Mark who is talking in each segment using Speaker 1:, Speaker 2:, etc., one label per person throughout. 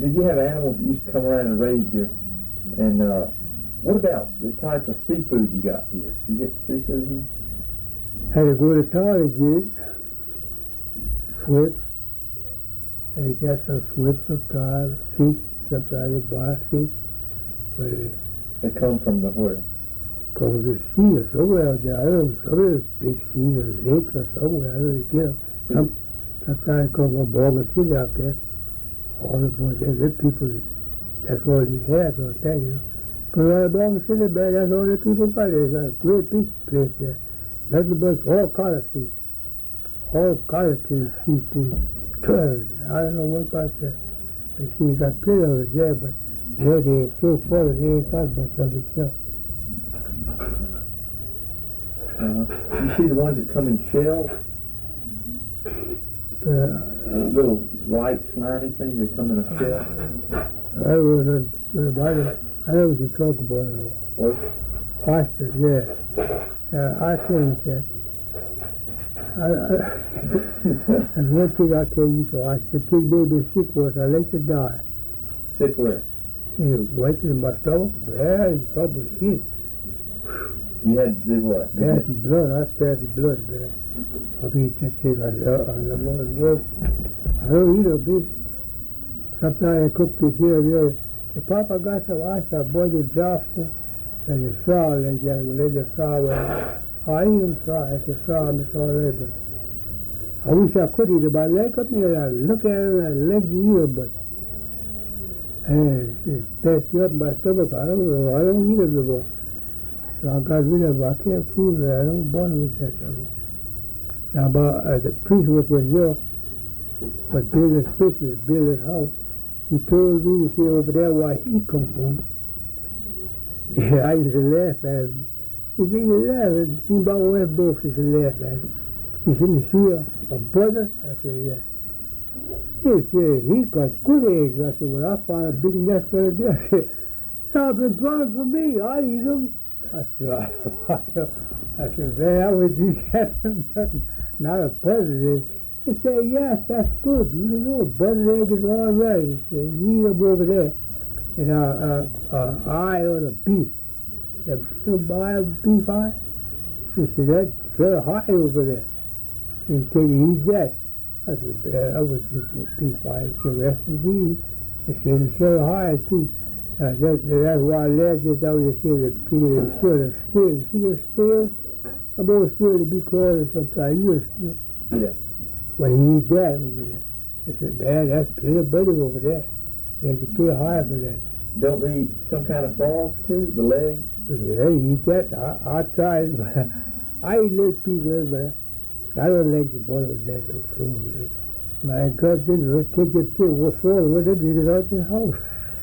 Speaker 1: did you have animals that used to come around and raid you? And what about the type of seafood you got here? Did you get seafood here?
Speaker 2: Had to go to town again. Swift. They got some swift sometimes. Fish. Sometimes they buy fish. But
Speaker 1: they come from the where?
Speaker 2: Come from the sea or somewhere out there. I don't know, some of the big seas or lakes or somewhere. I don't really get them. Sometimes they come from Morgan City out there. All the boys, the people, that's all he has on that, you know. Because out of Morgan City, man, that's all the people got. There's a great big place there. Nothing but all kind of fish. All kind of fish, seafood. I don't know what about that. But see, you got plenty of it there, but there they are so full that they ain't got much of it, so.
Speaker 1: You see the ones that come in shells? Little white slimy things that come in a shell?
Speaker 2: I don't know about it. I know what you're talking about.
Speaker 1: What?
Speaker 2: Oysters, yeah. I tell you that. And one thing I tell you, so the pig made me sick was I like to die.
Speaker 1: Sick where?
Speaker 2: It went in my stomach, bad trouble shit.
Speaker 1: You had to do what?
Speaker 2: Passing blood, I passed blood, man. I mean, that thing, I don't eat a bit. Sometimes I cook this here and there. The Papa got some ice, I boiled it down and the flour like that, we let the flour. I eat them flour, it's the flour, it's all right, but I wish I could eat it, but I like up here, I look at it and I like to eat it, but it passed me up in my stomach, I don't eat it anymore. So I got rid of it. I can't prove it. I don't bother with that stuff. Now, about the priest was here, but build a space, build a house. He told me to say over there where he come from. Yeah, I used to laugh at him. He said, you laugh at him. He about one both used to laugh at him. He said, you see a brother? I said, yeah. He said, he got good eggs. I said, well, I found a big nest over there. I said, I've been brought for me. I eat them. I said, man, I would do that for nothing, not a buzzard egg. He said, yes, that's good. You don't know, buzzard egg is all right. He said, read them over there in our eye on the beef. Some eye of beef eye? He said, that's very high over there. And can you eat that? I said, man, I would eat beef eye. He said, that's for me. He said, it's very high too. That's why I laughed at how you see the pig and the still. You see the still? I'm always still to be crawling sometimes. You know?
Speaker 1: Yeah.
Speaker 2: But he eat that over there. I said, man, that's plenty buddy over there. You have to pay high for that.
Speaker 1: Don't they eat some kind of frogs too? The legs?
Speaker 2: Yeah, you eat that. I tried, but I eat little pieces, but I don't like the bottom of that frog leg. My God, they take your pig, what's wrong with it? You get out the house.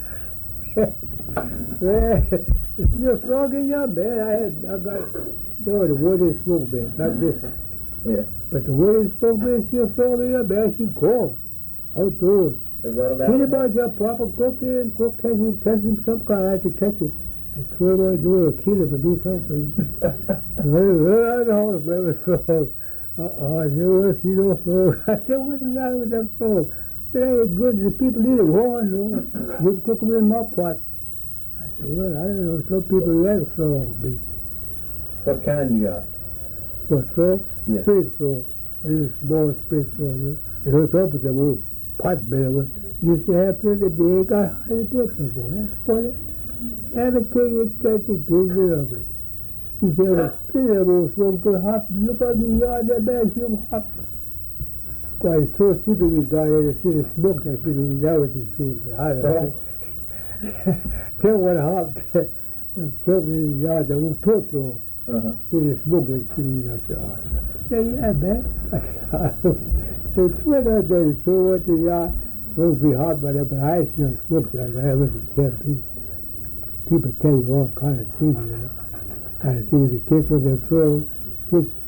Speaker 2: Man, it's your frog in your bed. I got the wooden smoke bed, not this one.
Speaker 1: Yeah.
Speaker 2: But the wooden smoke bed, she a frog in your bed, she gone. Outdoors.
Speaker 1: They're running out.
Speaker 2: Anybody just proper cooking, catch him some kind, I have to catch him. And throw him on the door or kill him or do something. I don't know the frog. I said, well, see no frog. I said, what's the matter with that frog? It ain't good. The people eat it raw, no. We'll cook them in my pot. I said, well, I don't know. Some people like frog meat.
Speaker 1: What kind you got?
Speaker 2: What, frog?
Speaker 1: Yeah.
Speaker 2: Big frog. It's a small space frog. You know? They hook up with them old pot belly. Used to have plenty. They ain't got how to get some more. That's funny. Everything is got to get rid of it. You see, have plenty of old smoke. Go hop. Look at the yard. That man, she hop. Quite so sick of me down here to see the smoke and see the reality scene. I don't know. Tell what happened. Choking in the yard, they won't talk to him. See the smoke and see the yard. I said, yeah, man. So it's what I did. So what the yard, supposed to be hot by that, but I see them smoke like that. It can't be. People tell you all kind of things, you know. And see if you take with the frog, fish